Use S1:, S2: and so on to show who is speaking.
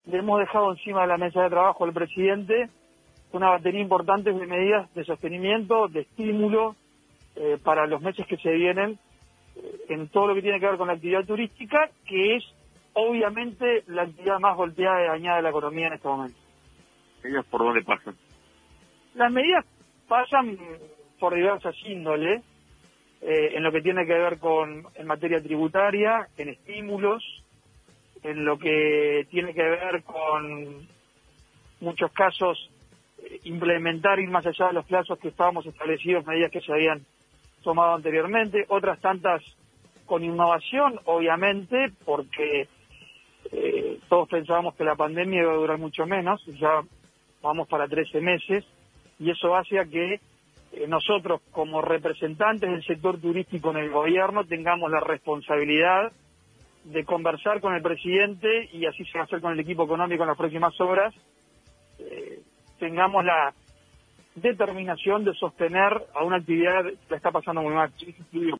S1: le hemos dejado encima de la mesa de trabajo al presidente una batería importante de medidas de sostenimiento, de estímulo para los meses que se vienen en todo lo que tiene que ver con la actividad turística, que es obviamente la actividad más golpeada y dañada de la economía en este momento.
S2: ¿Ellas por dónde pasan?
S1: Las medidas pasan por diversas índoles, en lo que tiene que ver en materia tributaria, en estímulos, en lo que tiene que ver con muchos casos implementar, ir más allá de los plazos que estábamos establecidos, medidas que se habían tomado anteriormente, otras tantas con innovación, obviamente, porque todos pensábamos que la pandemia iba a durar mucho menos, ya vamos para 13 meses, y eso hace a que nosotros, como representantes del sector turístico en el gobierno, tengamos la responsabilidad de conversar con el presidente, y así se va a hacer con el equipo económico en las próximas horas, tengamos la determinación de sostener a una actividad que la está pasando muy mal.